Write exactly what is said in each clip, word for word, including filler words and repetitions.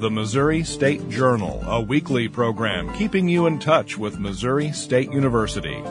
the Missouri State Journal, a weekly program keeping you in touch with Missouri State University.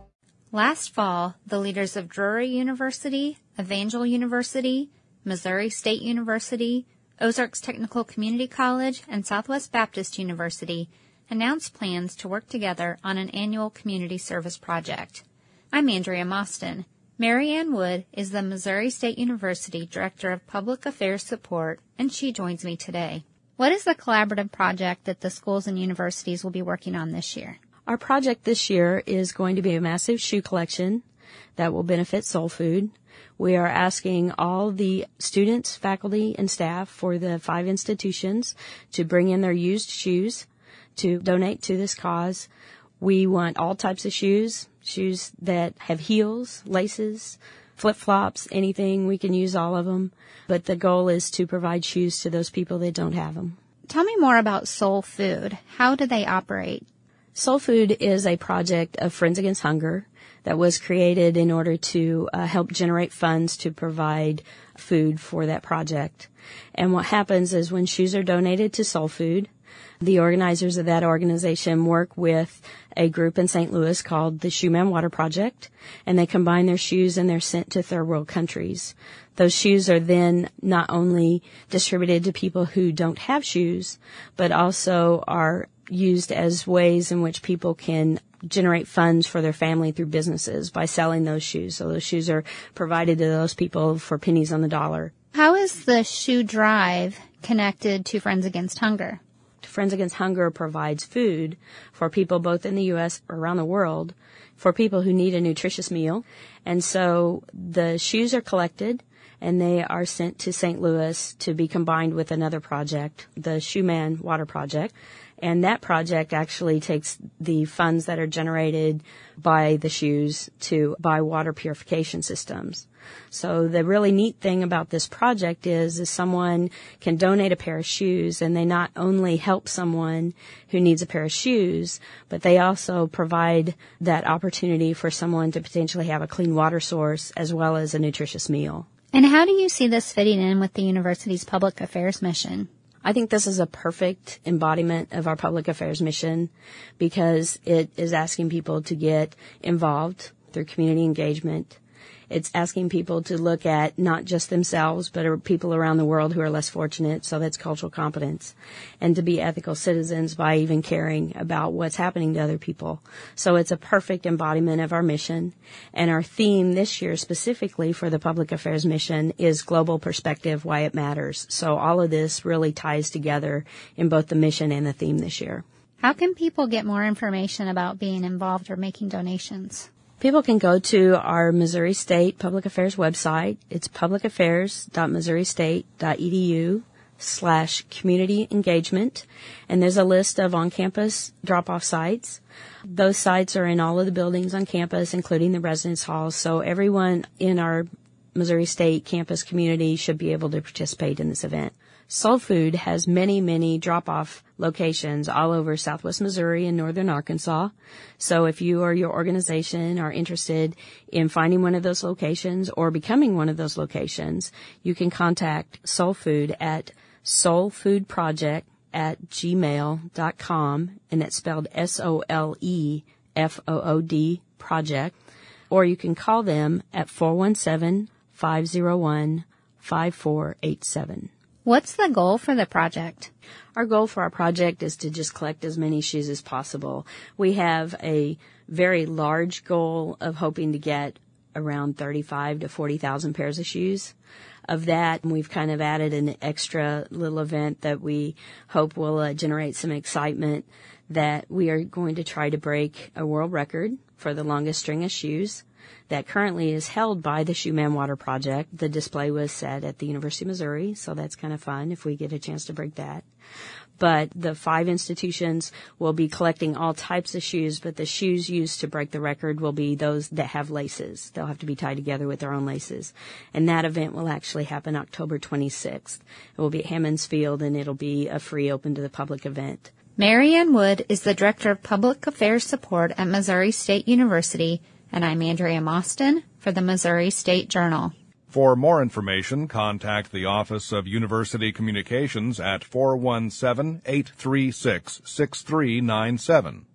Last fall, the leaders of Drury University, Evangel University, Missouri State University, Ozarks Technical Community College, and Southwest Baptist University announced plans to work together on an annual community service project. I'm Andrea Mostyn. Mary Ann Wood is the Missouri State University Director of Public Affairs Support, and she joins me today. What is the collaborative project that the schools and universities will be working on this year? Our project this year is going to be a massive shoe collection that will benefit Soul Food. We are asking all the students, faculty, and staff for the five institutions to bring in their used shoes to donate to this cause. We want all types of shoes, shoes that have heels, laces, flip-flops, anything. We can use all of them. But the goal is to provide shoes to those people that don't have them. Tell me more about Soul Food. How do they operate? Soul Food is a project of Friends Against Hunger that was created in order to uh, help generate funds to provide food for that project. And what happens is when shoes are donated to Soul Food, the organizers of that organization work with a group in Saint Louis called the Shoe Man Water Project, and they combine their shoes and they're sent to third world countries. Those shoes are then not only distributed to people who don't have shoes, but also are used as ways in which people can generate funds for their family through businesses by selling those shoes. So those shoes are provided to those people for pennies on the dollar. How is the shoe drive connected to Friends Against Hunger? Friends Against Hunger provides food for people both in the U S or around the world, for people who need a nutritious meal. And so the shoes are collected and they are sent to Saint Louis to be combined with another project, the Shoe Man Water Project. And that project actually takes the funds that are generated by the shoes to buy water purification systems. So the really neat thing about this project is, is someone can donate a pair of shoes and they not only help someone who needs a pair of shoes, but they also provide that opportunity for someone to potentially have a clean water source as well as a nutritious meal. And how do you see this fitting in with the university's public affairs mission? I think this is a perfect embodiment of our public affairs mission because it is asking people to get involved through community engagement. It's asking people to look at not just themselves, but people around the world who are less fortunate, so that's cultural competence, and to be ethical citizens by even caring about what's happening to other people. So it's a perfect embodiment of our mission, and our theme this year specifically for the public affairs mission is global perspective, why it matters. So all of this really ties together in both the mission and the theme this year. How can people get more information about being involved or making donations? People can go to our Missouri State Public Affairs website. It's publicaffairs.missouristate.edu slash community engagement. And there's a list of on-campus drop-off sites. Those sites are in all of the buildings on campus, including the residence halls. So everyone in our Missouri State campus community should be able to participate in this event. Soul Food has many, many drop-off locations all over southwest Missouri and northern Arkansas. So if you or your organization are interested in finding one of those locations or becoming one of those locations, you can contact Soul Food at soulfoodproject at gmail dot com, and it's spelled S O L E F O O D project. Or you can call them at four one seven, five zero one, five four eight seven. What's the goal for the project? Our goal for our project is to just collect as many shoes as possible. We have a very large goal of hoping to get around thirty-five to forty thousand pairs of shoes. Of that, we've kind of added an extra little event that we hope will uh, generate some excitement, that we are going to try to break a world record for the longest string of shoes that currently is held by the Shoe Man Water Project. The display was set at the University of Missouri, so that's kind of fun if we get a chance to break that. But the five institutions will be collecting all types of shoes, but the shoes used to break the record will be those that have laces. They'll have to be tied together with their own laces. And that event will actually happen October twenty-sixth. It will be at Hammons Field, and it'll be a free open to the public event. Mary Ann Wood is the Director of Public Affairs Support at Missouri State University, and I'm Andrea Mostyn for the Missouri State Journal. For more information, contact the Office of University Communications at four one seven, eight three six, six three nine seven.